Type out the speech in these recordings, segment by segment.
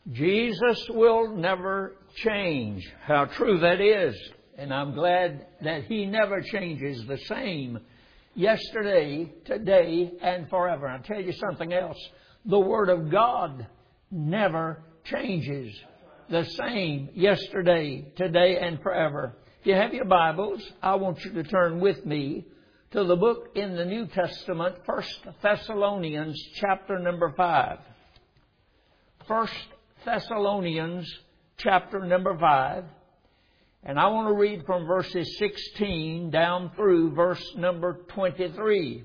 Jesus will never change. How true that is. And I'm glad that He never changes, the same yesterday, today, and forever. I'll tell you something else. The Word of God never changes. The same yesterday, today, and forever. If you have your Bibles, I want you to turn with me to the book in the New Testament, 1 Thessalonians chapter number 5. 1 Thessalonians chapter number 5. And I want to read from verses 16 down through verse number 23.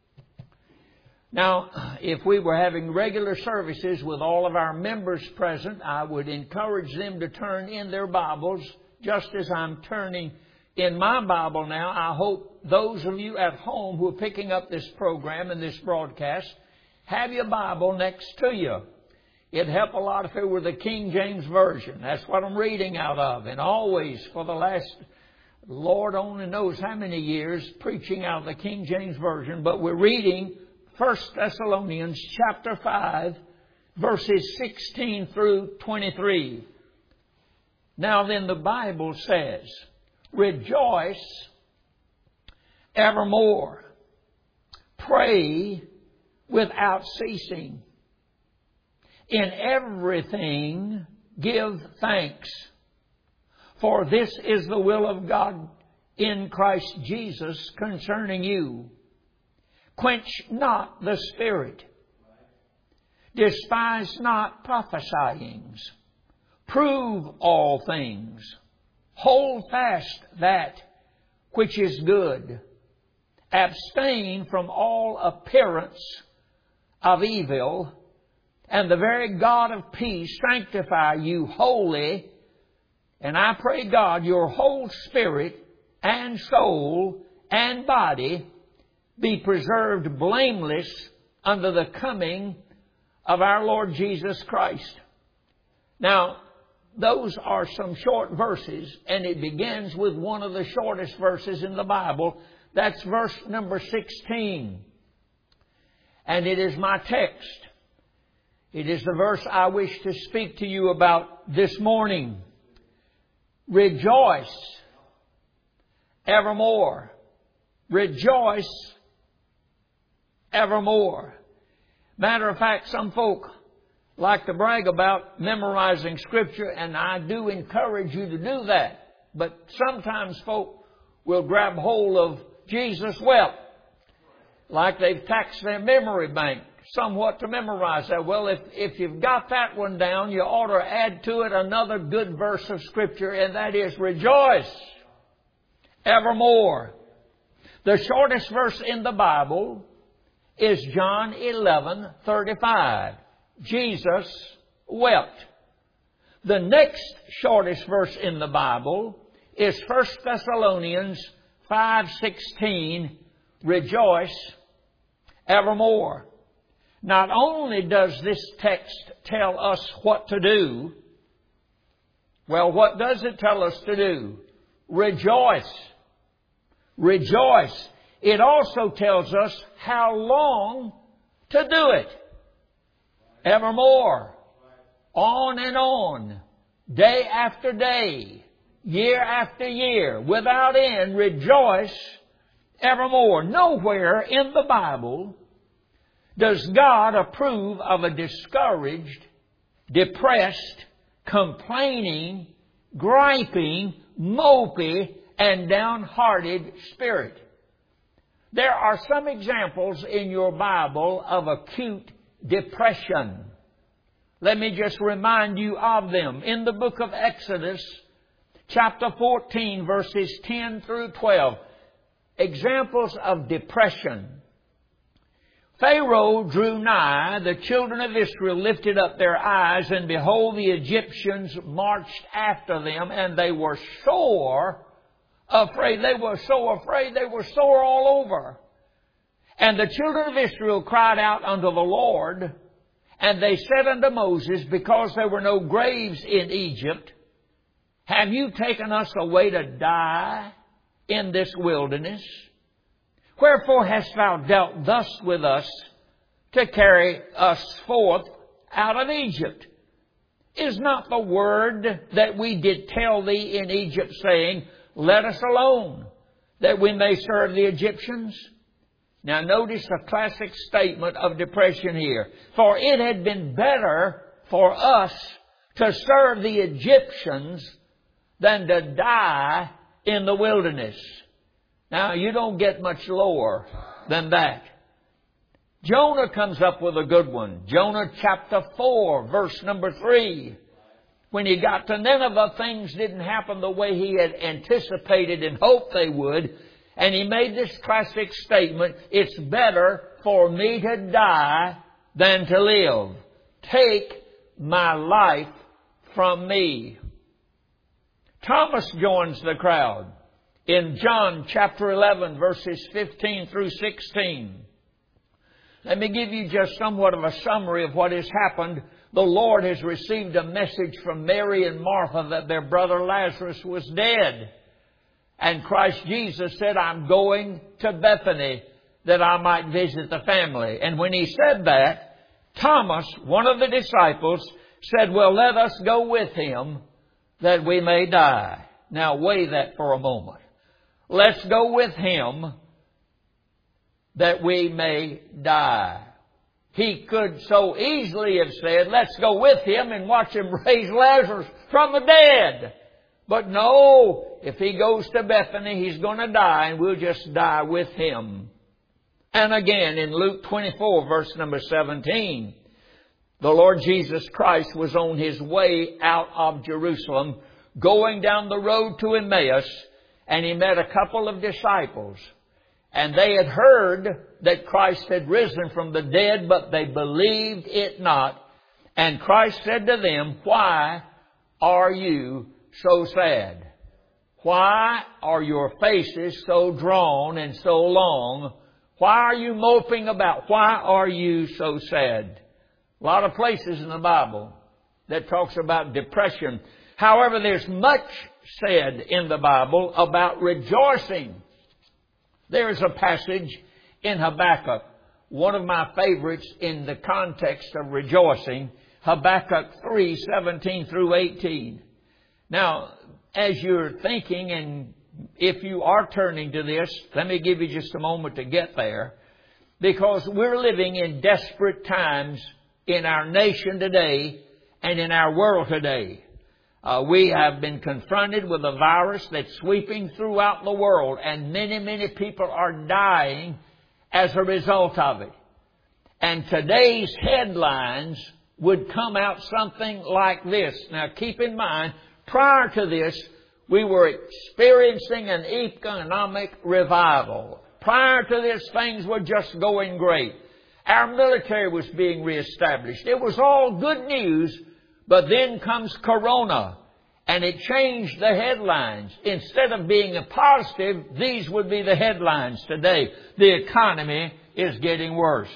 Now, if we were having regular services with all of our members present, I would encourage them to turn in their Bibles just as I'm turning in my Bible now. I hope those of you at home who are picking up this program and this broadcast have your Bible next to you. It'd help a lot if it were the King James Version. That's what I'm reading out of. And always for the last, Lord only knows how many years, preaching out of the King James Version. But we're reading 1 Thessalonians chapter 5, verses 16 through 23. Now then, the Bible says, rejoice evermore. Pray without ceasing. In everything give thanks, for this is the will of God in Christ Jesus concerning you. Quench not the Spirit. Despise not prophesyings. Prove all things. Hold fast that which is good. Abstain from all appearance of evil. And the very God of peace sanctify you wholly. And I pray, God, your whole spirit and soul and body be preserved blameless unto the coming of our Lord Jesus Christ. Now, those are some short verses, and it begins with one of the shortest verses in the Bible. That's verse number 16. And it is my text. It is the verse I wish to speak to you about this morning. Rejoice evermore. Rejoice evermore. Matter of fact, some folk like to brag about memorizing Scripture, and I do encourage you to do that. But sometimes folk will grab hold of Jesus wept, like they've taxed their memory bank somewhat to memorize that. Well, if you've got that one down, you ought to add to it another good verse of Scripture, and that is rejoice evermore. The shortest verse in the Bible is John 11:35. Jesus wept. The next shortest verse in the Bible is 1 Thessalonians 5:16. Rejoice evermore. Not only does this text tell us what to do, well, what does it tell us to do? Rejoice. Rejoice. It also tells us how long to do it. Evermore. On and on. Day after day. Year after year. Without end. Rejoice evermore. Nowhere in the Bible does God approve of a discouraged, depressed, complaining, griping, mopey, and downhearted spirit. There are some examples in your Bible of acute depression. Let me just remind you of them. In the book of Exodus, chapter 14, verses 10 through 12, examples of depression. Pharaoh drew nigh, the children of Israel lifted up their eyes, and behold, the Egyptians marched after them, and they were sore afraid. They were so afraid, they were sore all over. And the children of Israel cried out unto the Lord, and they said unto Moses, because there were no graves in Egypt, have you taken us away to die in this wilderness? Wherefore hast thou dealt thus with us to carry us forth out of Egypt? Is not the word that we did tell thee in Egypt, saying, Let us alone, that we may serve the Egyptians? Now notice a classic statement of depression here. For it had been better for us to serve the Egyptians than to die in the wilderness. Now you don't get much lower than that. Jonah comes up with a good one. Jonah chapter 4, verse number 3. When he got to Nineveh, things didn't happen the way he had anticipated and hoped they would. And he made this classic statement, it's better for me to die than to live. Take my life from me. Thomas joins the crowd in John chapter 11, verses 15 through 16. Let me give you just somewhat of a summary of what has happened. The Lord has received a message from Mary and Martha that their brother Lazarus was dead. And Christ Jesus said, I'm going to Bethany that I might visit the family. And when he said that, Thomas, one of the disciples, said, well, let us go with him that we may die. Now weigh that for a moment. Let's go with him that we may die. He could so easily have said, let's go with him and watch him raise Lazarus from the dead. But no, if he goes to Bethany, he's going to die, and we'll just die with him. And again, in Luke 24, verse number 17, the Lord Jesus Christ was on his way out of Jerusalem, going down the road to Emmaus, and he met a couple of disciples. And they had heard that Christ had risen from the dead, but they believed it not. And Christ said to them, why are you so sad? Why are your faces so drawn and so long? Why are you moping about? Why are you so sad? A lot of places in the Bible that talks about depression. However, there's much said in the Bible about rejoicing. There's a passage in Habakkuk, one of my favorites in the context of rejoicing, Habakkuk 3, 17 through 18. Now, as you're thinking, and if you are turning to this, let me give you just a moment to get there, because we're living in desperate times in our nation today and in our world today. We have been confronted with a virus that's sweeping throughout the world, and many, many people are dying as a result of it. And today's headlines would come out something like this. Now keep in mind, prior to this, we were experiencing an economic revival. Prior to this, things were just going great. Our military was being reestablished. It was all good news. But then comes Corona, and it changed the headlines. Instead of being a positive, these would be the headlines today. The economy is getting worse.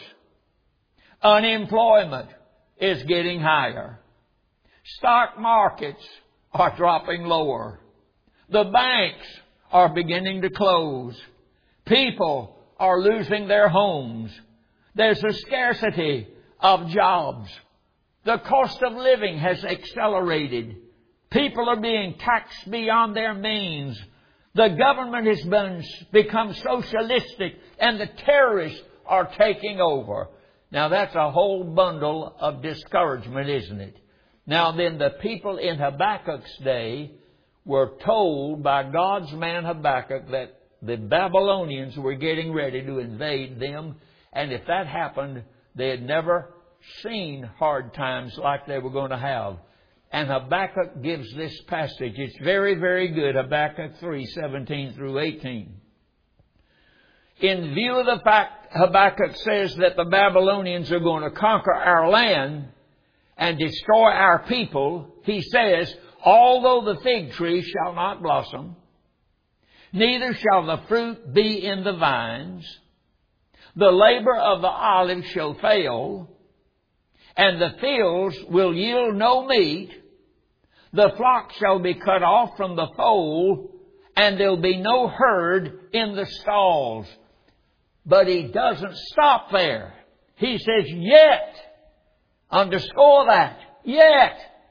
Unemployment is getting higher. Stock markets are dropping lower. The banks are beginning to close. People are losing their homes. There's a scarcity of jobs. The cost of living has accelerated. People are being taxed beyond their means. The government has become socialistic, and the terrorists are taking over. Now that's a whole bundle of discouragement, isn't it? Now then, the people in Habakkuk's day were told by God's man Habakkuk that the Babylonians were getting ready to invade them, and if that happened, they had never seen hard times like they were going to have. And Habakkuk gives this passage. It's very, very good. Habakkuk 3, 17 through 18. In view of the fact Habakkuk says that the Babylonians are going to conquer our land and destroy our people, he says, although the fig tree shall not blossom, neither shall the fruit be in the vines, the labor of the olive shall fail, and the fields will yield no meat. The flock shall be cut off from the fold, and there'll be no herd in the stalls. But he doesn't stop there. He says, yet. Underscore that. Yet.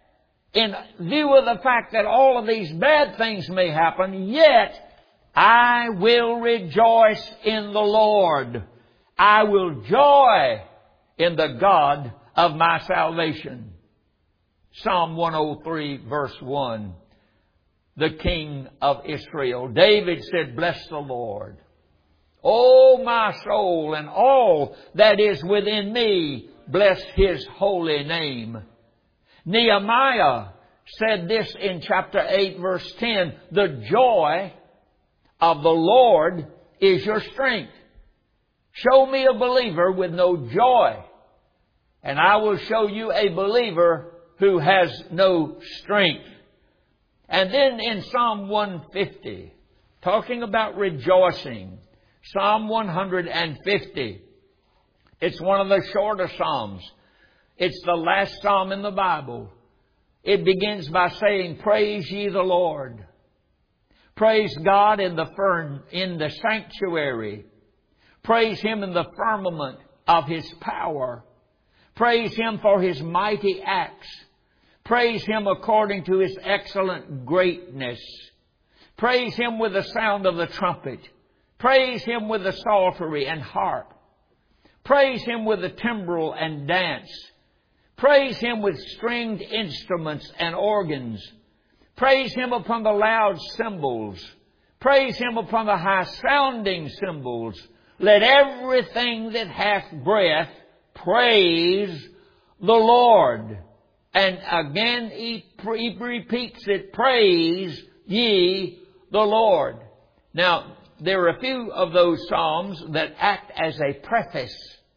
in view of the fact that all of these bad things may happen, yet I will rejoice in the Lord. I will joy in the God of my salvation. Psalm 103 verse 1. The King of Israel, David said, bless the Lord, O my soul, and all that is within me, bless His holy name. Nehemiah said this in chapter 8 verse 10, the joy of the Lord is your strength. Show me a believer with no joy, and I will show you a believer who has no strength. And then in Psalm 150, talking about rejoicing, Psalm 150, it's one of the shorter Psalms. It's the last Psalm in the Bible. It begins by saying, praise ye the Lord. Praise God in the sanctuary. Praise Him in the firmament of His power. Praise Him for His mighty acts. Praise Him according to His excellent greatness. Praise Him with the sound of the trumpet. Praise Him with the psaltery and harp. Praise Him with the timbrel and dance. Praise Him with stringed instruments and organs. Praise Him upon the loud cymbals. Praise Him upon the high-sounding cymbals. Let everything that hath breath praise the Lord. And again he repeats it, praise ye the Lord. Now, there are a few of those psalms that act as a preface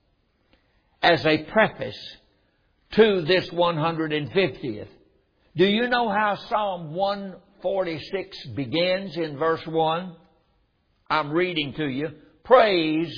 to this 150th. Do you know how Psalm 146 begins in verse 1? I'm reading to you. Praise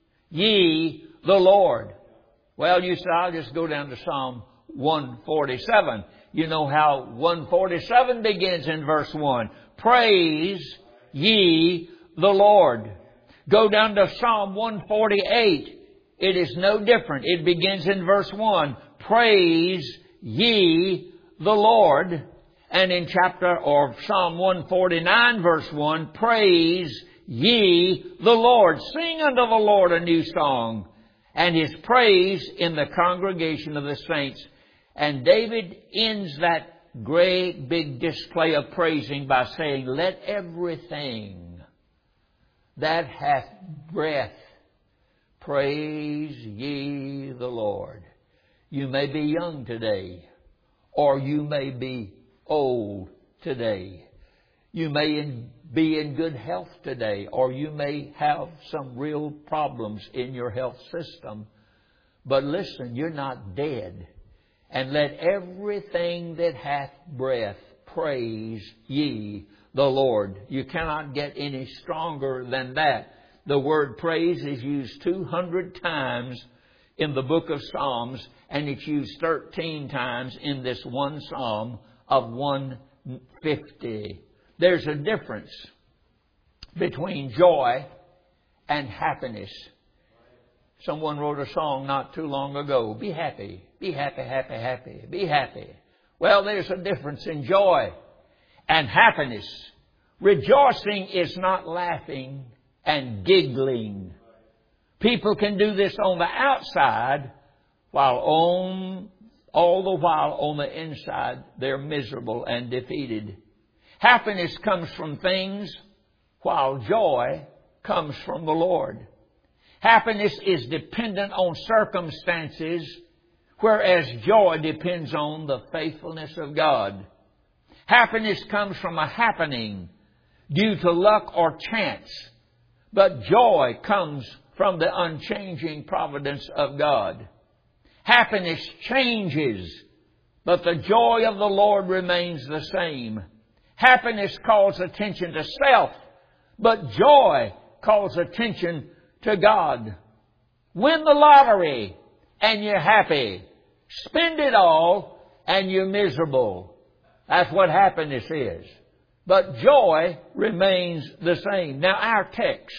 ye the Lord. Well, you say, I'll just go down to Psalm 147. You know how 147 begins in verse 1. Praise ye the Lord. Go down to Psalm 148. It is no different. It begins in verse 1. Praise ye the Lord. And in Psalm 149 verse 1, praise ye the Lord. Sing unto the Lord a new song, and His praise in the congregation of the saints. And David ends that great big display of praising by saying, let everything that hath breath praise ye the Lord. You may be young today, or you may be old today. You may be in good health today, or you may have some real problems in your health system. But listen, you're not dead. And let everything that hath breath praise ye the Lord. You cannot get any stronger than that. The word praise is used 200 times in the book of Psalms, and it's used 13 times in this one Psalm of 150. There's a difference between joy and happiness. Someone wrote a song not too long ago. Be happy. Be happy, happy, happy. Be happy. Well, there's a difference in joy and happiness. Rejoicing is not laughing and giggling. People can do this on the outside, while all the while on the inside they're miserable and defeated. Happiness comes from things, while joy comes from the Lord. Happiness is dependent on circumstances, whereas joy depends on the faithfulness of God. Happiness comes from a happening due to luck or chance, but joy comes from the unchanging providence of God. Happiness changes, but the joy of the Lord remains the same. Happiness calls attention to self, but joy calls attention to God. Win the lottery and you're happy. Spend it all and you're miserable. That's what happiness is. But joy remains the same. Now our text,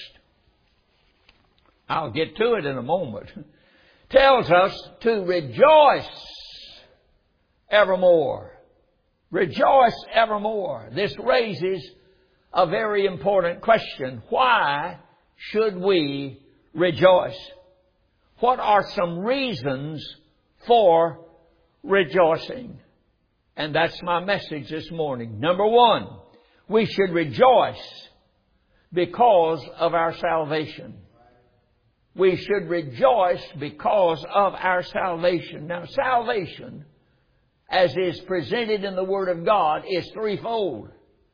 I'll get to it in a moment, tells us to rejoice evermore. Rejoice evermore. This raises a very important question. Why should we rejoice? What are some reasons for rejoicing? And that's my message this morning. Number one, we should rejoice because of our salvation. We should rejoice because of our salvation. Now, salvation, as is presented in the Word of God, is threefold.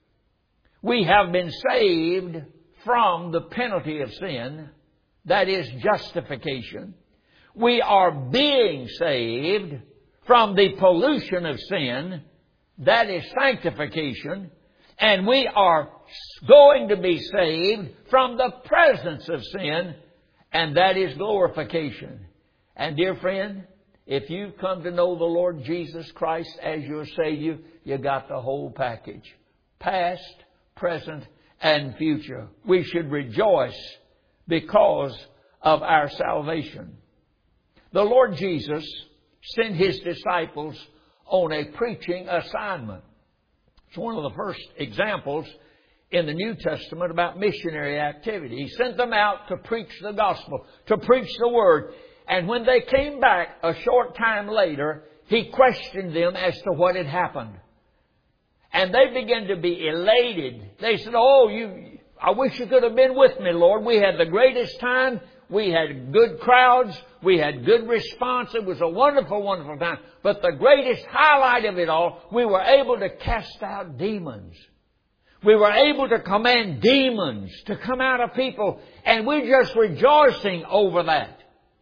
We have been saved from the penalty of sin. That is justification. We are being saved from the pollution of sin. That is sanctification. And we are going to be saved from the presence of sin. And that is glorification. And dear friend, if you've come to know the Lord Jesus Christ as your Savior, you got the whole package. Past, present, and future. We should rejoice because of our salvation. The Lord Jesus sent His disciples on a preaching assignment. It's one of the first examples in the New Testament about missionary activity. He sent them out to preach the gospel, to preach the Word. And when they came back a short time later, He questioned them as to what had happened. And they began to be elated. They said, I wish you could have been with me, Lord. We had the greatest time. We had good crowds. We had good response. It was a wonderful, wonderful time. But the greatest highlight of it all, we were able to cast out demons. We were able to command demons to come out of people. And we're just rejoicing over that.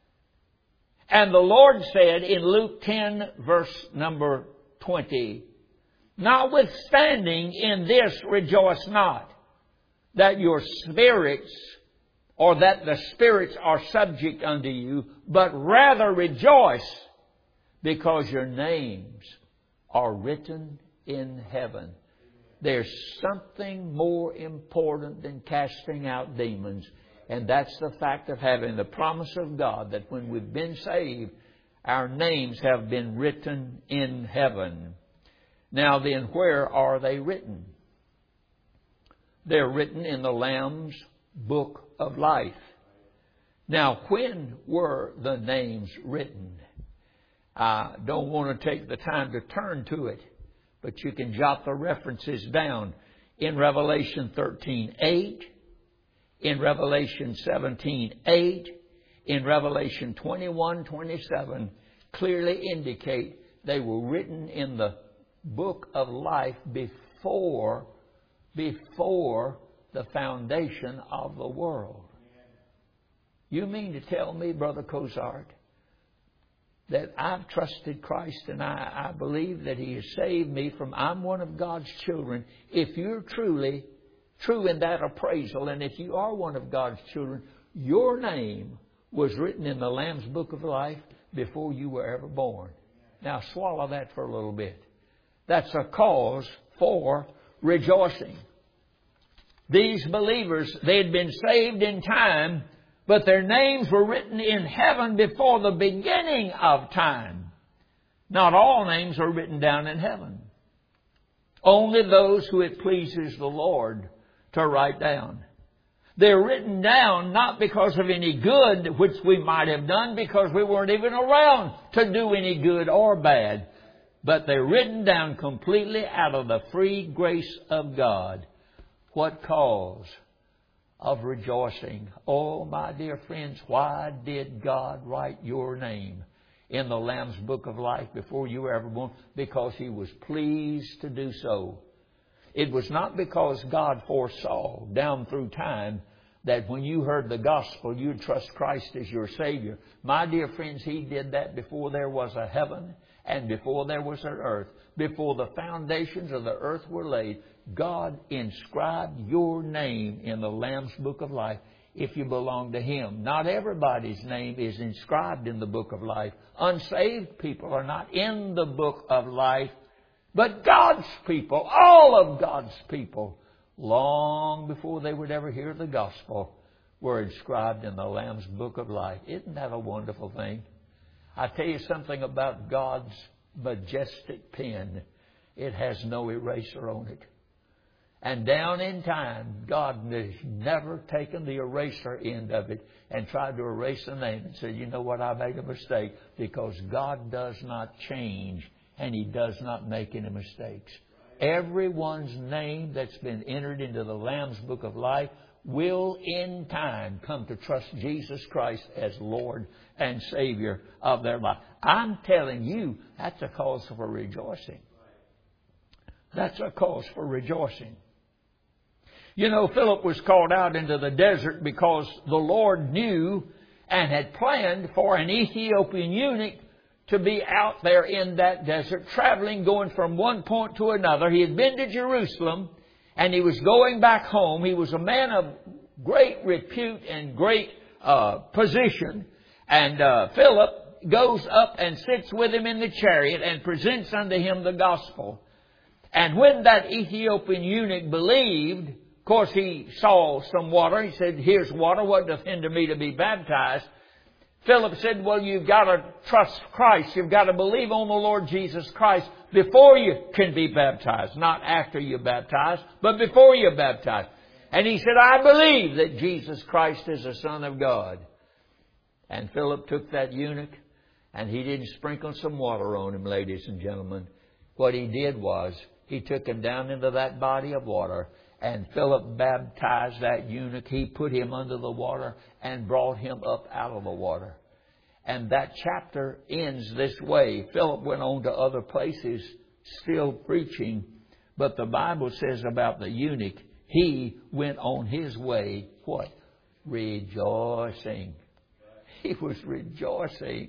And the Lord said in Luke 10, verse number 20, notwithstanding in this rejoice not, that your spirits, or that the spirits are subject unto you, but rather rejoice because your names are written in heaven. There's something more important than casting out demons. And that's the fact of having the promise of God that when we've been saved, our names have been written in heaven. Now then, where are they written? They're written in the Lamb's Book of Life. Now, when were the names written? I don't want to take the time to turn to it, but you can jot the references down in Revelation 13:8, in Revelation 17:8, in Revelation 21:27, clearly indicate they were written in the book of life before the foundation of the world. You mean to tell me, Brother Cozart, that I've trusted Christ and I believe that He has saved me from, I'm one of God's children. If you're truly true in that appraisal, and if you are one of God's children, your name was written in the Lamb's Book of Life before you were ever born. Now swallow that for a little bit. That's a cause for rejoicing. These believers, they had been saved in time, but their names were written in heaven before the beginning of time. Not all names are written down in heaven. Only those who it pleases the Lord to write down. They're written down not because of any good which we might have done, because we weren't even around to do any good or bad. But they're written down completely out of the free grace of God. What cause of rejoicing? Oh, my dear friends, why did God write your name in the Lamb's Book of Life before you were ever born? Because He was pleased to do so. It was not because God foresaw down through time that when you heard the gospel, you'd trust Christ as your Savior. My dear friends, He did that before there was a heaven and before there was an earth. Before the foundations of the earth were laid, God inscribed your name in the Lamb's Book of Life if you belong to Him. Not everybody's name is inscribed in the Book of Life. Unsaved people are not in the Book of Life. But God's people, all of God's people, long before they would ever hear the gospel, were inscribed in the Lamb's Book of Life. Isn't that a wonderful thing? I tell you something about God's majestic pen. it has no eraser on it. And down in time, God has never taken the eraser end of it and tried to erase the name and said, you know what, I made a mistake, because God does not change and He does not make any mistakes. Everyone's name that's been entered into the Lamb's Book of Life will in time come to trust Jesus Christ as Lord and Savior of their life. I'm telling you, that's a cause for rejoicing. That's a cause for rejoicing. You know, Philip was called out into the desert because the Lord knew and had planned for an Ethiopian eunuch to be out there in that desert, traveling, going from one point to another. He had been to Jerusalem and he was going back home. He was a man of great repute and great position. And Philip goes up and sits with him in the chariot and presents unto him the gospel. And when that Ethiopian eunuch believed, of course, he saw some water. He said, here's water. What doth hinder me to be baptized? Philip said, well, you've got to trust Christ. You've got to believe on the Lord Jesus Christ before you can be baptized. Not after you're baptized, but before you're baptized. And he said, I believe that Jesus Christ is the Son of God. And Philip took that eunuch, and he didn't sprinkle some water on him, ladies and gentlemen. What he did was, he took him down into that body of water, and Philip baptized that eunuch. He put him under the water and brought him up out of the water. And that chapter ends this way. Philip went on to other places still preaching. But the Bible says about the eunuch, he went on his way, what? Rejoicing. He was rejoicing.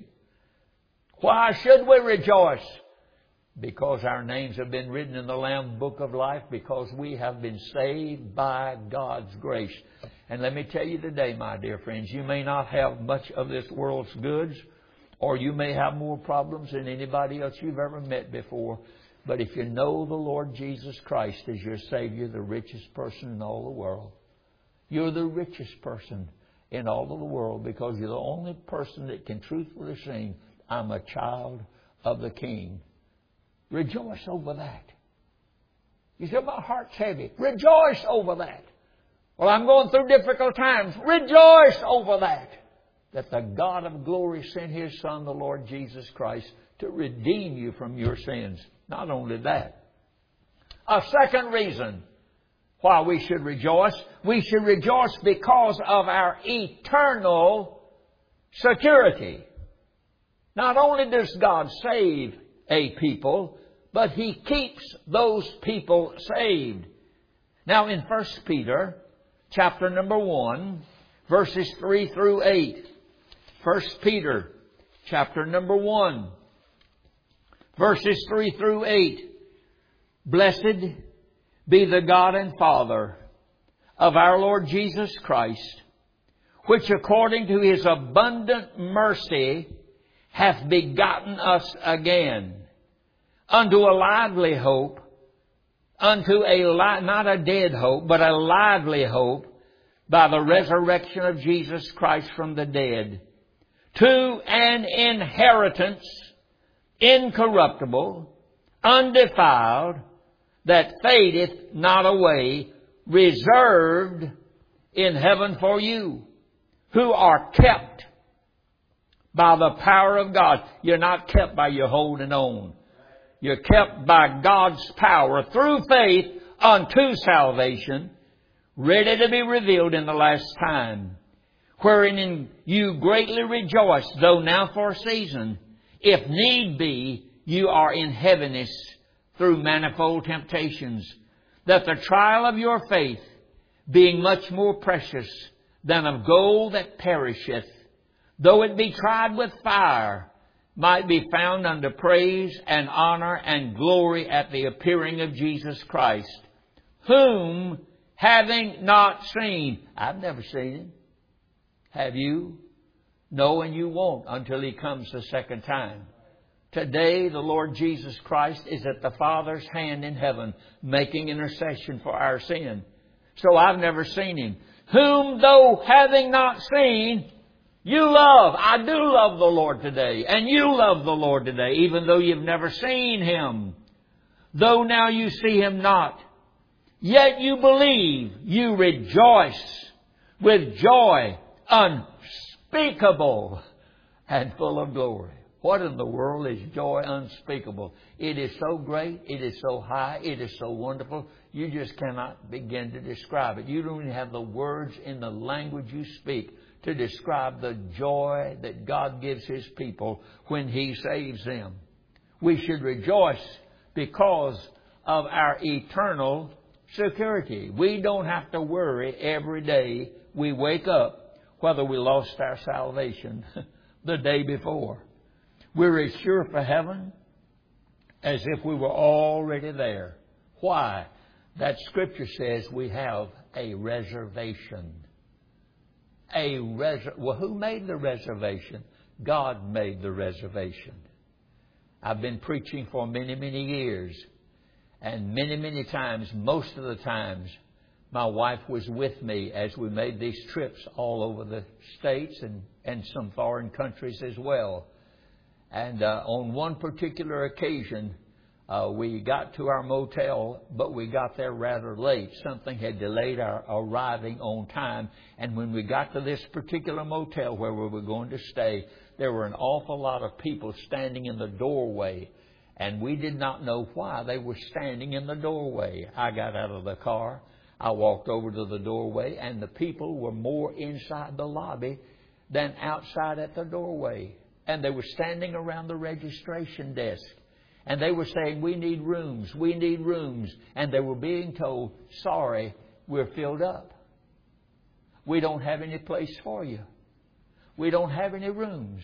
Why should we rejoice? Because our names have been written in the Lamb's Book of Life, because we have been saved by God's grace. And let me tell you today, my dear friends, you may not have much of this world's goods, or you may have more problems than anybody else you've ever met before. But if you know the Lord Jesus Christ as your Savior, the richest person in all the world, you're the richest person in all of the world, because you're the only person that can truthfully sing, I'm a child of the King. Rejoice over that. You say, my heart's heavy. Rejoice over that. Well, I'm going through difficult times. Rejoice over that. That the God of glory sent His Son, the Lord Jesus Christ, to redeem you from your sins. Not only that. A second reason why we should rejoice. We should rejoice because of our eternal security. Not only does God save a people, but He keeps those people saved. Now in 1 Peter chapter number 1, verses 3 through 8. 1 Peter chapter number 1, verses 3 through 8. Blessed be the God and Father of our Lord Jesus Christ, which according to His abundant mercy hath begotten us again unto a lively hope, unto not a dead hope, but a lively hope, by the resurrection of Jesus Christ from the dead, to an inheritance incorruptible, undefiled, that fadeth not away, reserved in heaven for you, who are kept by the power of God. You're not kept by your holding on. You're kept by God's power through faith unto salvation, ready to be revealed in the last time, wherein you greatly rejoice, though now for a season, if need be, you are in heaviness through manifold temptations, that the trial of your faith, being much more precious than of gold that perisheth, though it be tried with fire, might be found unto praise and honor and glory at the appearing of Jesus Christ, whom having not seen, I've never seen Him. Have you? No, and you won't until He comes the second time. Today, the Lord Jesus Christ is at the Father's hand in heaven, making intercession for our sin. So I've never seen Him. Whom though having not seen, you love. I do love the Lord today. And you love the Lord today, even though you've never seen Him. though now you see Him not, yet you believe, you rejoice with joy unspeakable and full of glory. What in the world is joy unspeakable? It is so great, it is so high, it is so wonderful, you just cannot begin to describe it. You don't even have the words in the language you speak to describe the joy that God gives His people when He saves them. We should rejoice because of our eternal security. We don't have to worry every day we wake up whether we lost our salvation the day before. We're as sure for heaven as if we were already there. Why? That Scripture says we have a reservation. Well, who made the reservation? God made the reservation. I've been preaching for many, many years. And many, many times, most of the times, my wife was with me as we made these trips all over the States and some foreign countries as well. And on one particular occasion, we got to our motel, but we got there rather late. Something had delayed our arriving on time. And when we got to this particular motel where we were going to stay, there were an awful lot of people standing in the doorway. And we did not know why they were standing in the doorway. I got out of the car. I walked over to the doorway, and the people were more inside the lobby than outside at the doorway. And they were standing around the registration desk. And they were saying, we need rooms, we need rooms. And they were being told, sorry, we're filled up. We don't have any place for you. We don't have any rooms.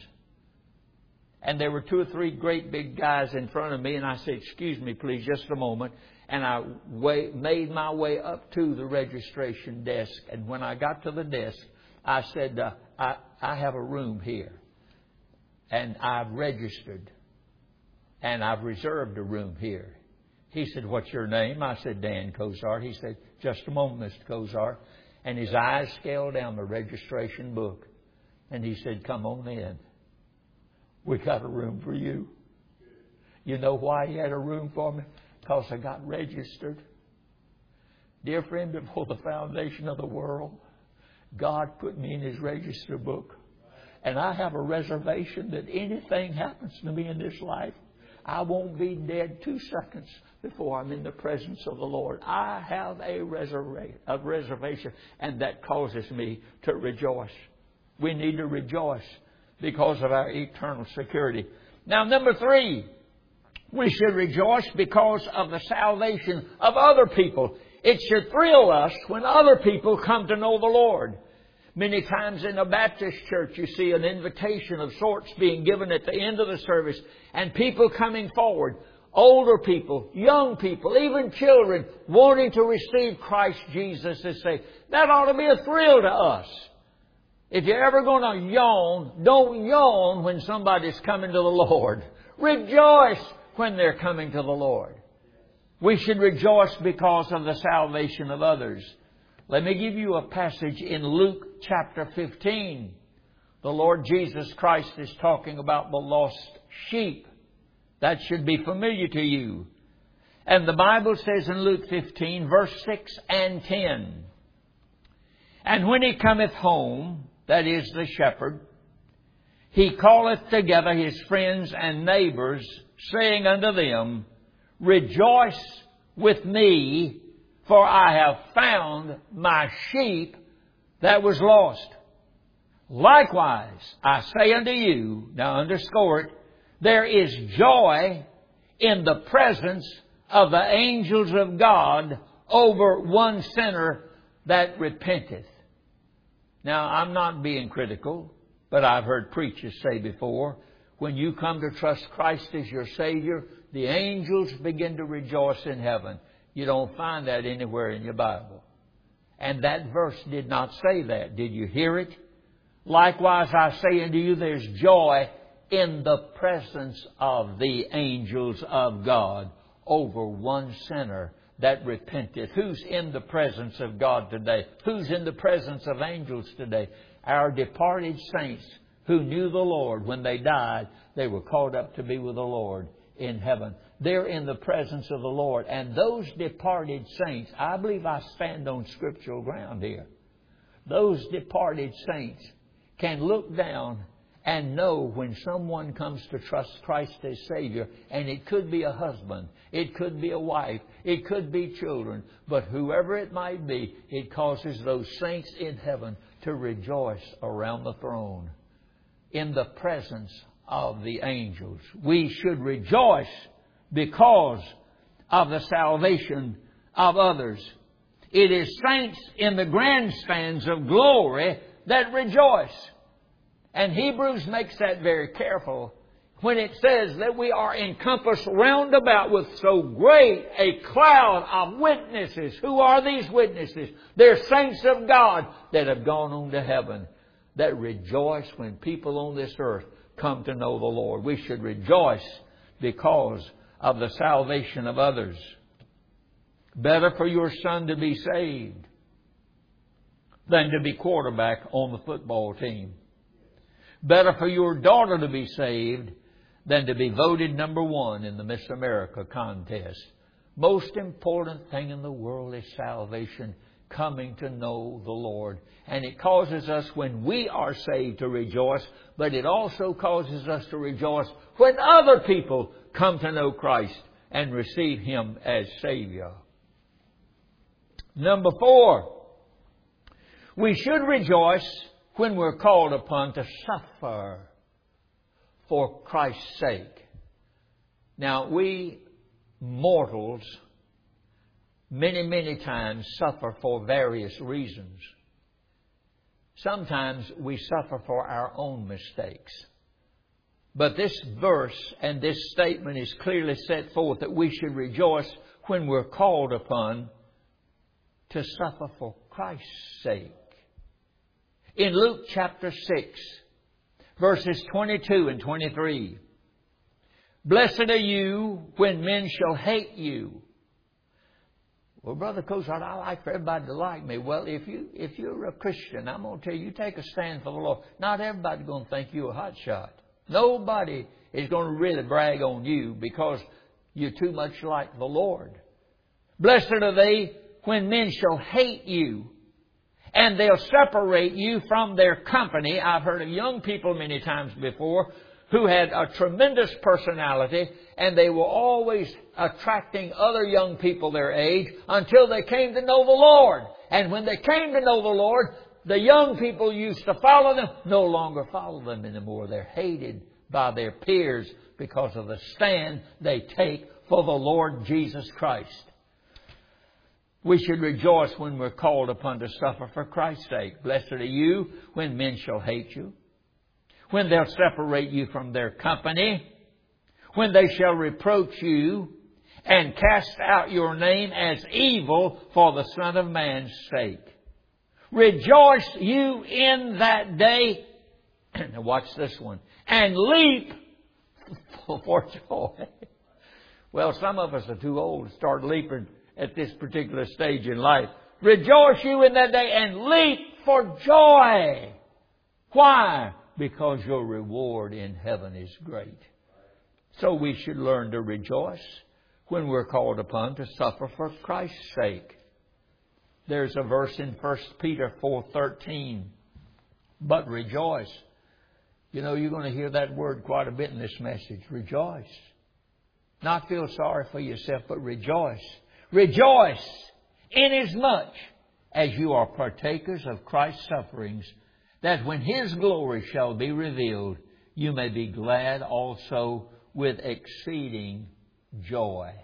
And there were 2 or 3 great big guys in front of me, and I said, excuse me, please, just a moment. And I made my way up to the registration desk. And when I got to the desk, I said, I have a room here. And I've registered. And I've reserved a room here. He said, what's your name? I said, Dan Cozart. He said, just a moment, Mr. Cozart. And his eyes scaled down the registration book. And he said, come on in. We got a room for you. You know why he had a room for me? Because I got registered. Dear friend, before the foundation of the world, God put me in His register book. And I have a reservation that anything happens to me in this life, I won't be dead 2 seconds before I'm in the presence of the Lord. I have a reservation, and that causes me to rejoice. We need to rejoice because of our eternal security. Now, number 3, we should rejoice because of the salvation of other people. It should thrill us when other people come to know the Lord. Many times in a Baptist church, you see an invitation of sorts being given at the end of the service, and people coming forward, older people, young people, even children, wanting to receive Christ Jesus and say, that ought to be a thrill to us. If you're ever going to yawn, don't yawn when somebody's coming to the Lord. Rejoice when they're coming to the Lord. We should rejoice because of the salvation of others. Let me give you a passage in Luke chapter 15. The Lord Jesus Christ is talking about the lost sheep. That should be familiar to you. And the Bible says in Luke 15, verse 6 and 10, and when he cometh home, that is the shepherd, he calleth together his friends and neighbors, saying unto them, rejoice with me, for I have found my sheep that was lost. Likewise, I say unto you, now underscore it, there is joy in the presence of the angels of God over one sinner that repenteth. Now, I'm not being critical, but I've heard preachers say before, when you come to trust Christ as your Savior, the angels begin to rejoice in heaven. You don't find that anywhere in your Bible. And that verse did not say that. Did you hear it? Likewise, I say unto you, there's joy in the presence of the angels of God over one sinner that repenteth. Who's in the presence of God today? Who's in the presence of angels today? Our departed saints who knew the Lord when they died, they were called up to be with the Lord in heaven. they're in the presence of the Lord. And those departed saints, I believe I stand on scriptural ground here. Those departed saints can look down and know when someone comes to trust Christ as Savior, and it could be a husband, it could be a wife, it could be children, but whoever it might be, it causes those saints in heaven to rejoice around the throne in the presence of the angels. We should rejoice because of the salvation of others. It is saints in the grandstands of glory that rejoice. And Hebrews makes that very careful when it says that we are encompassed round about with so great a cloud of witnesses. Who are these witnesses? They're saints of God that have gone on to heaven, that rejoice when people on this earth come to know the Lord. We should rejoice because of the salvation of others. Better for your son to be saved than to be quarterback on the football team. Better for your daughter to be saved than to be voted number one in the Miss America contest. Most important thing in the world is salvation, coming to know the Lord. And it causes us when we are saved to rejoice, but it also causes us to rejoice when other people come to know Christ and receive Him as Savior. Number 4, we should rejoice when we're called upon to suffer for Christ's sake. Now, we mortals many times suffer for various reasons. Sometimes we suffer for our own mistakes. But this verse and this statement is clearly set forth that we should rejoice when we're called upon to suffer for Christ's sake. In Luke chapter 6, verses 22 and 23. Blessed are you when men shall hate you. Well, Brother Cozart, I like for everybody to like me. Well, if you're a Christian, I'm going to tell you, you take a stand for the Lord. Not everybody's going to think you're a hot shot. Nobody is going to really brag on you because you're too much like the Lord. Blessed are they when men shall hate you, and they'll separate you from their company. I've heard of young people many times before who had a tremendous personality, and they were always attracting other young people their age until they came to know the Lord. And when they came to know the Lord, the young people used to follow them, no longer follow them anymore. They're hated by their peers because of the stand they take for the Lord Jesus Christ. We should rejoice when we're called upon to suffer for Christ's sake. Blessed are you when men shall hate you, when they'll separate you from their company, when they shall reproach you and cast out your name as evil for the Son of Man's sake. Rejoice you in that day, now watch this one, and leap for joy. Well, some of us are too old to start leaping at this particular stage in life. Rejoice you in that day and leap for joy. Why? Because your reward in heaven is great. So we should learn to rejoice when we're called upon to suffer for Christ's sake. There's a verse in 1 Peter 4:13. But rejoice. You know, you're going to hear that word quite a bit in this message. Rejoice. Not feel sorry for yourself, but rejoice. Rejoice inasmuch as you are partakers of Christ's sufferings, that when His glory shall be revealed, you may be glad also with exceeding joy.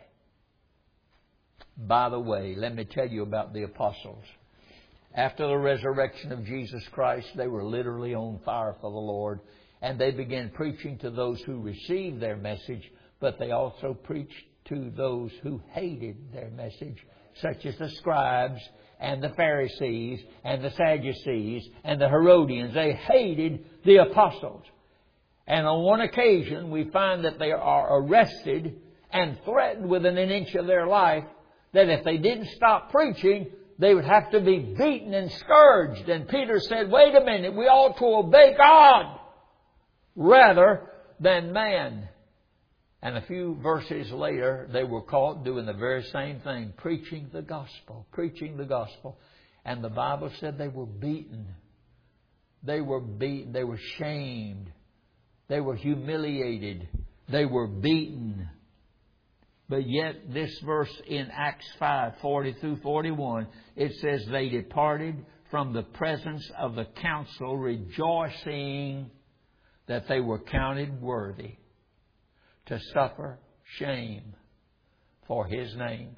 By the way, let me tell you about the apostles. After the resurrection of Jesus Christ, they were literally on fire for the Lord, and they began preaching to those who received their message, but they also preached to those who hated their message, such as the scribes and the Pharisees and the Sadducees and the Herodians. They hated the apostles. And on one occasion, we find that they are arrested and threatened within an inch of their life that if they didn't stop preaching, they would have to be beaten and scourged. And Peter said, wait a minute, we ought to obey God rather than man. And a few verses later, they were caught doing the very same thing, preaching the gospel, preaching the gospel. And the Bible said they were beaten. They were beaten. They were shamed. They were humiliated. They were beaten. But yet this verse in Acts 5:40 through 41, it says they departed from the presence of the council, rejoicing that they were counted worthy to suffer shame for His name.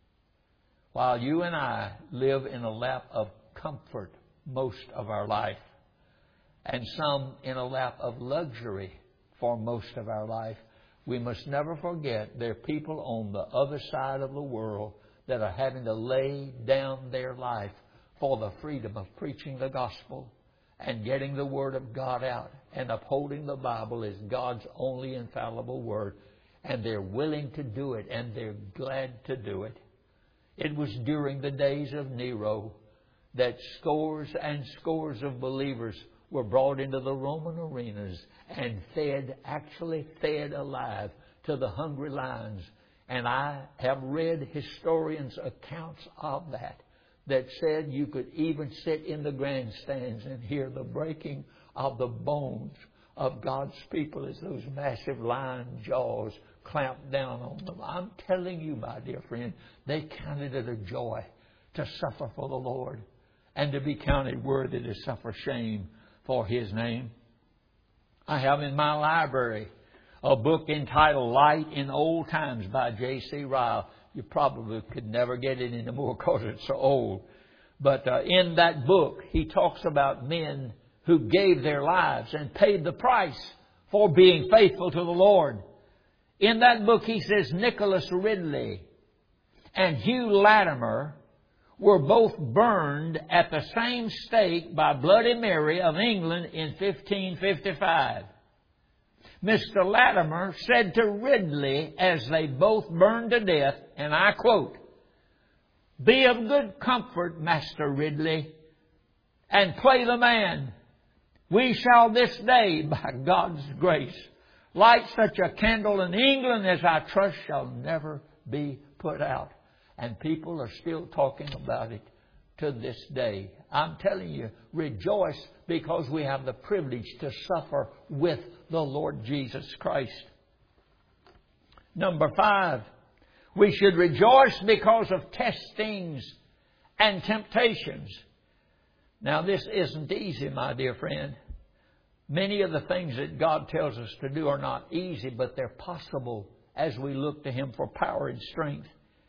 While you and I live in a lap of comfort most of our life, and some in a lap of luxury for most of our life, we must never forget there are people on the other side of the world that are having to lay down their life for the freedom of preaching the gospel and getting the Word of God out and upholding the Bible as God's only infallible Word. And they're willing to do it, and they're glad to do it. It was during the days of Nero that scores and scores of believers were brought into the Roman arenas and actually fed alive to the hungry lions. And I have read historians' accounts of that said you could even sit in the grandstands and hear the breaking of the bones of God's people as those massive lion jaws clamped down on them. I'm telling you, my dear friend, they counted it a joy to suffer for the Lord and to be counted worthy to suffer shame for His name. I have in my library a book entitled Light in Old Times by J.C. Ryle. You probably could never get it anymore because it's so old. But in that book, he talks about men who gave their lives and paid the price for being faithful to the Lord. In that book, he says Nicholas Ridley and Hugh Latimer were both burned at the same stake by Bloody Mary of England in 1555. Mr. Latimer said to Ridley as they both burned to death, and I quote, "Be of good comfort, Master Ridley, and play the man. We shall this day, by God's grace, light such a candle in England as I trust shall never be put out." And people are still talking about it to this day. I'm telling you, rejoice because we have the privilege to suffer with the Lord Jesus Christ. Number 5, we should rejoice because of testings and temptations. Now, this isn't easy, my dear friend. Many of the things that God tells us to do are not easy, but they're possible as we look to Him for power and strength.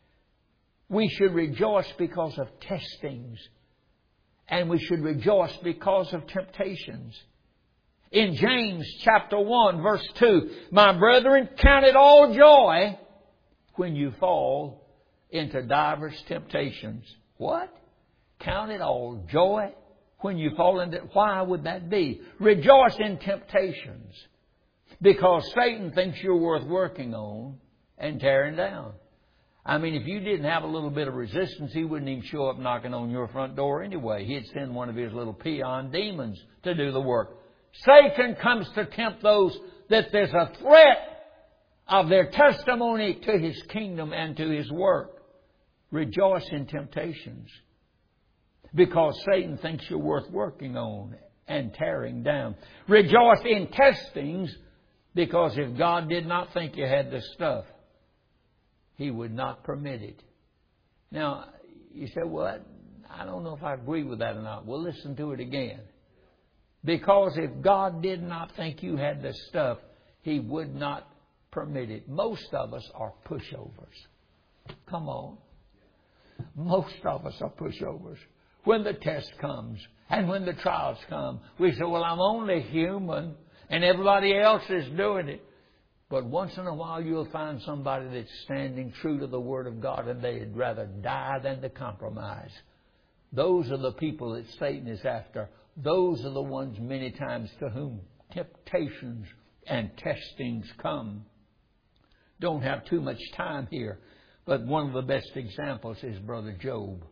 We should rejoice because of testings, and we should rejoice because of temptations. In James chapter 1, verse 2, "My brethren, count it all joy when you fall into divers temptations." What? Count it all joy when you fall into... Why would that be? Rejoice in temptations, because Satan thinks you're worth working on and tearing down. I mean, if you didn't have a little bit of resistance, he wouldn't even show up knocking on your front door anyway. He'd send one of his little peon demons to do the work. Satan comes to tempt those that there's a threat of their testimony to his kingdom and to his work. Rejoice in temptations, because Satan thinks you're worth working on and tearing down. Rejoice in testings, because if God did not think you had this stuff, He would not permit it. Now, you say, well, I don't know if I agree with that or not. Well, listen to it again. Because if God did not think you had this stuff, He would not permit it. Most of us are pushovers. Come on. Most of us are pushovers. When the test comes and when the trials come, we say, well, I'm only human and everybody else is doing it. But once in a while you'll find somebody that's standing true to the Word of God, and they'd rather die than to compromise. Those are the people that Satan is after. Those are the ones many times to whom temptations and testings come. Don't have too much time here, but one of the best examples is Brother Job.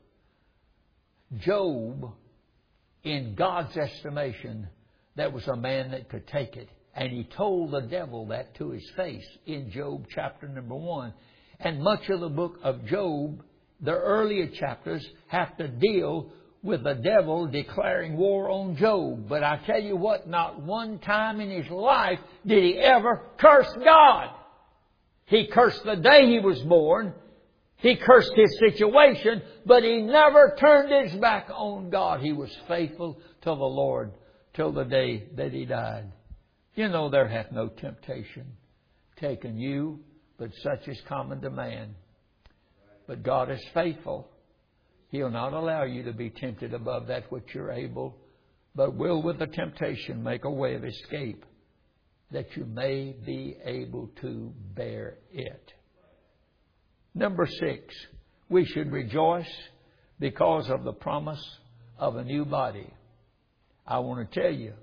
Job, in God's estimation, that was a man that could take it. And he told the devil that to his face in Job chapter number 1. And much of the book of Job, the earlier chapters, have to deal with the devil declaring war on Job. But I tell you what, not one time in his life did he ever curse God. He cursed the day he was born. He cursed his situation, but he never turned his back on God. He was faithful to the Lord till the day that he died. You know, there hath no temptation taken you, but such is common to man. But God is faithful. He'll not allow you to be tempted above that which you're able, but will with the temptation make a way of escape, that you may be able to bear it. Number 6, we should rejoice because of the promise of a new body. I want to tell you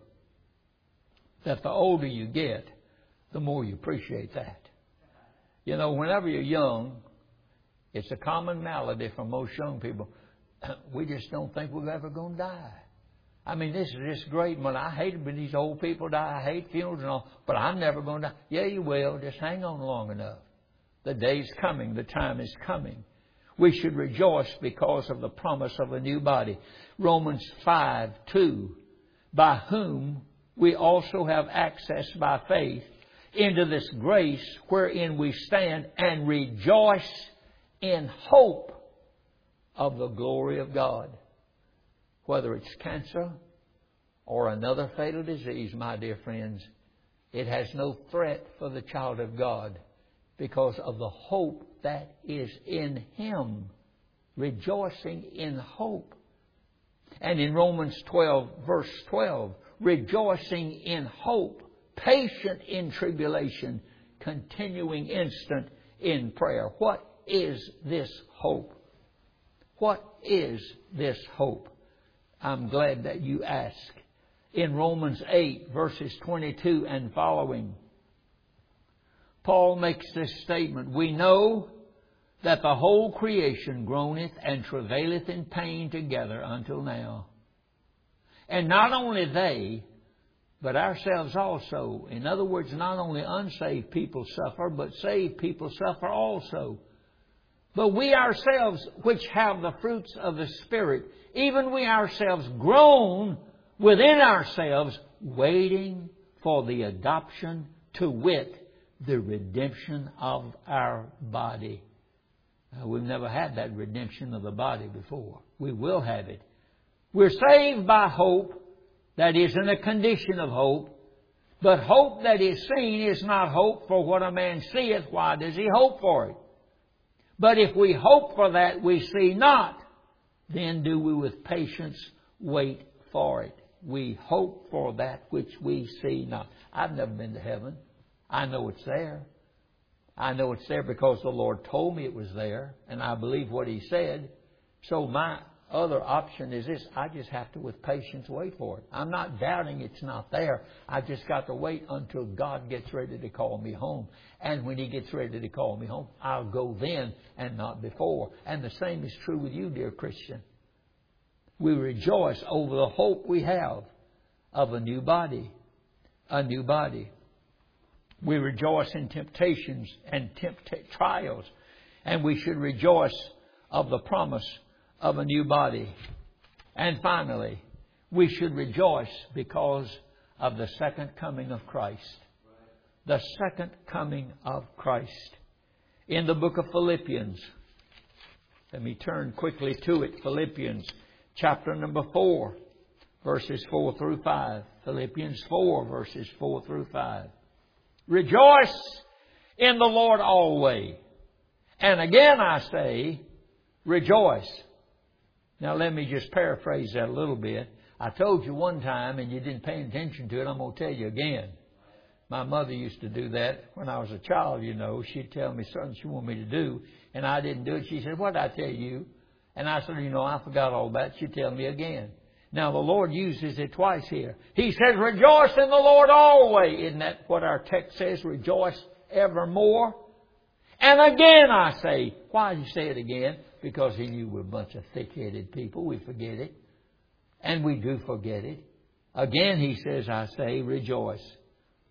that the older you get, the more you appreciate that. You know, whenever you're young, it's a common malady for most young people. We just don't think we're ever going to die. I mean, this is just great. When I hate it when these old people die, I hate funerals and all, but I'm never going to die. Yeah, you will. Just hang on long enough. The day's coming. The time is coming. We should rejoice because of the promise of a new body. Romans 5:2, by whom we also have access by faith into this grace wherein we stand and rejoice in hope of the glory of God. Whether it's cancer or another fatal disease, my dear friends, it has no threat for the child of God because of the hope that is in Him. Rejoicing in hope. And in Romans 12, verse 12, rejoicing in hope, patient in tribulation, continuing instant in prayer. What is this hope? What is this hope? I'm glad that you ask. In Romans 8, verses 22 and following, Paul makes this statement. We know that the whole creation groaneth and travaileth in pain together until now. And not only they, but ourselves also. In other words, not only unsaved people suffer, but saved people suffer also. But we ourselves, which have the fruits of the Spirit, even we ourselves groan within ourselves, waiting for the adoption, to wit, the redemption of our body. Now, we've never had that redemption of the body before. We will have it. We're saved by hope that is in a condition of hope. But hope that is seen is not hope, for what a man seeth, why does he hope for it? But if we hope for that we see not, then do we with patience wait for it. We hope for that which we see not. I've never been to heaven. I know it's there. I know it's there because the Lord told me it was there, and I believe what He said. So my other option is this: I just have to, with patience, wait for it. I'm not doubting it's not there. I just got to wait until God gets ready to call me home. And when He gets ready to call me home, I'll go then and not before. And the same is true with you, dear Christian. We rejoice over the hope we have of a new body. A new body. We rejoice in temptations and trials. And we should rejoice of the promise of a new body. And finally, we should rejoice because of the second coming of Christ. The second coming of Christ. In the book of Philippians, let me turn quickly to it. Philippians chapter number 4, verses 4 through 5. Philippians 4, verses 4 through 5. Rejoice in the Lord always. And again I say, rejoice. Now let me just paraphrase that a little bit. I told you one time and you didn't pay attention to it. I'm going to tell you again. My mother used to do that when I was a child, you know. She'd tell me something she wanted me to do, and I didn't do it. She said, what did I tell you? And I said, I forgot all that. She'd tell me again. Now, the Lord uses it twice here. He says, rejoice in the Lord always. Isn't that what our text says? Rejoice evermore. And again I say, why did He say it again? Because He knew we're a bunch of thick-headed people. We forget it. And we do forget it. Again He says, I say, rejoice.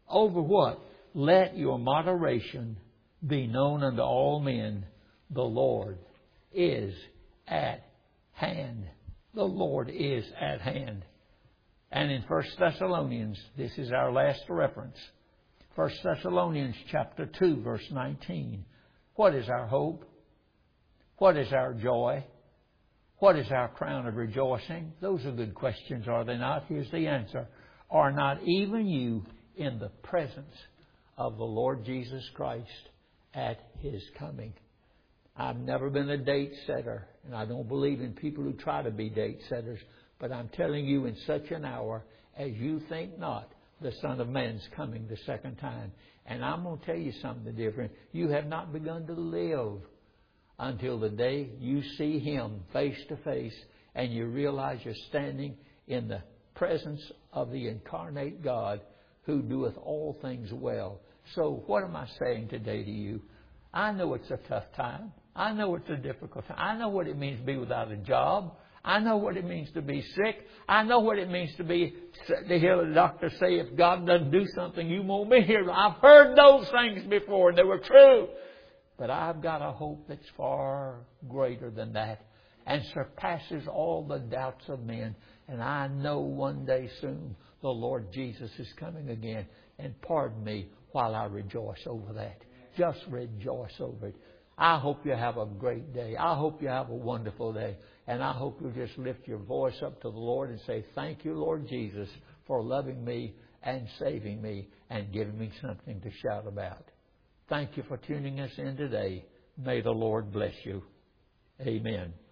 Over what? Let your moderation be known unto all men. The Lord is at hand. The Lord is at hand. And in 1 Thessalonians, this is our last reference. 1 Thessalonians chapter 2, verse 19. What is our hope? What is our joy? What is our crown of rejoicing? Those are good questions, are they not? Here's the answer. Are not even you in the presence of the Lord Jesus Christ at His coming? I've never been a date setter, and I don't believe in people who try to be date setters, but I'm telling you, in such an hour as you think not, the Son of Man's coming the second time. And I'm going to tell you something different. You have not begun to live until the day you see Him face to face and you realize you're standing in the presence of the incarnate God who doeth all things well. So what am I saying today to you? I know it's a tough time. I know it's a difficult time. I know what it means to be without a job. I know what it means to be sick. I know what it means to hear the doctor say, if God doesn't do something, you won't be here. I've heard those things before, and they were true. But I've got a hope that's far greater than that and surpasses all the doubts of men. And I know one day soon the Lord Jesus is coming again. And pardon me while I rejoice over that. Just rejoice over it. I hope you have a great day. I hope you have a wonderful day. And I hope you just lift your voice up to the Lord and say, thank you, Lord Jesus, for loving me and saving me and giving me something to shout about. Thank you for tuning us in today. May the Lord bless you. Amen.